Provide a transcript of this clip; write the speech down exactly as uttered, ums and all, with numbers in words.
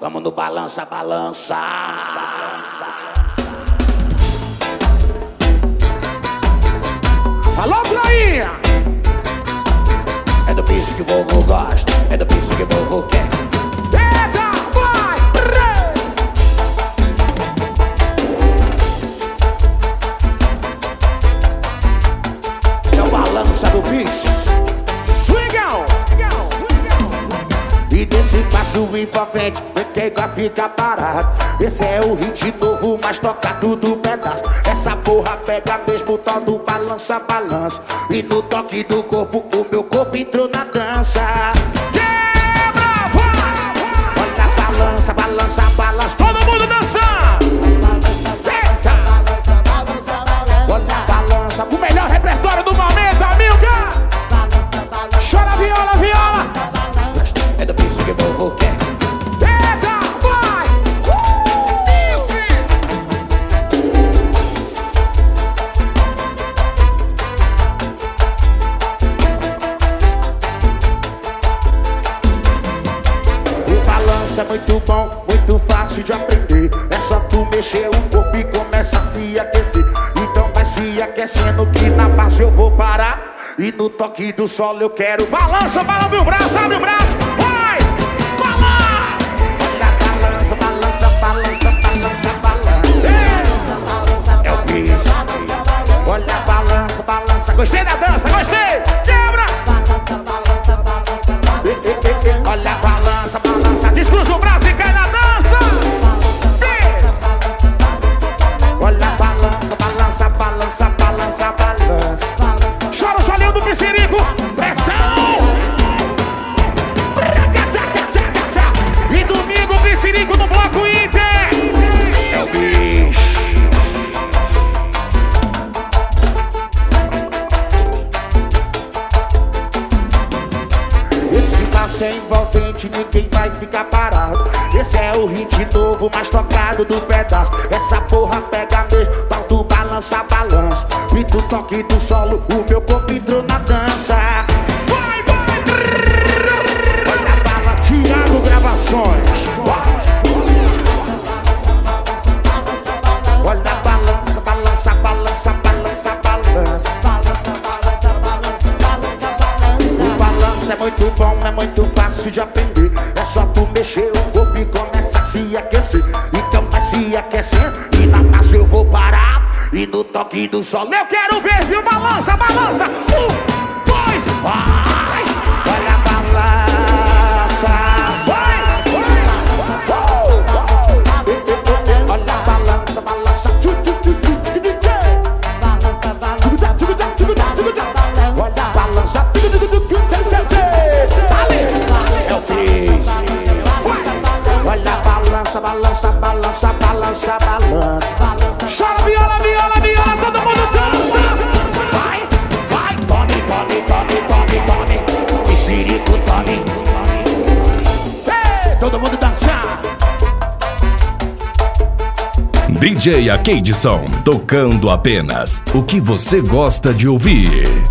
Vamos no balança, balança. Alô, Prainha! É do piso que o povo gosta, é do piso que o povo quer. Eita, vai! É o balança do piso. Swingão! E desse passo em pra frente, quem vai ficar parado. Esse é o hit novo, mais tocado do pedaço. Essa porra pega mesmo o tal do balança, balança. E no toque do corpo, o meu corpo entrou na dança. Quebra, vai! Olha a balança, balança, balança. Todo mundo dançando! Eita! Olha a balança, o melhor repertório do momento, amiga! Chora viola, viola! É do piso que o povo quer. Eita, vai! O balanço é muito bom, muito fácil de aprender. É só tu mexer o corpo e começa a se aquecer. Então vai se aquecendo que na base eu vou parar. E no toque do solo eu quero balança, balança meu braço, abre o braço. Vai! Balança! Olha a balança, balança, balança, balança, balança. É o piso. Olha a balança, balança. Gostei da dança, gostei! Quebra! Olha a balança, balança. Descruza o braço e cai na dança. Olha a balança, balança, balança, balança, balança. Chora o solinho do Piscirico. Pressão! E domingo o Piscirico no Bloco Inter. É o bicho. Esse passo é envolvente, ninguém vai ficar parado. Esse é o hit novo, mais tocado do pedaço. Essa porra pega mesmo, tal do balança, balança. E do toque do solo, o meu corpo entrou na dança. Vai, vai! Olha a bala, Thiago Gravações. Olha a balança, balança, balança, balança, balança. O balanço é muito bom, é muito fácil de aprender. É só tu mexer o corpo e começa a se aquecer. Então vai se aquecendo e na massa eu vou parar. E no toque do sol eu quero ver se o balança, balança. Um, dois, vai! Olha a balança, vai! Olha a balança, balança. Olha a balança. É o piso. Olha a balança, balança, balança, balança, balança. Chora viola, viola, viola, todo mundo dança. Vai, vai, tome, tome, tome, tome, tome. Piscirico, tome. Ei, todo mundo dançar. D J Akeidson, tocando apenas o que você gosta de ouvir.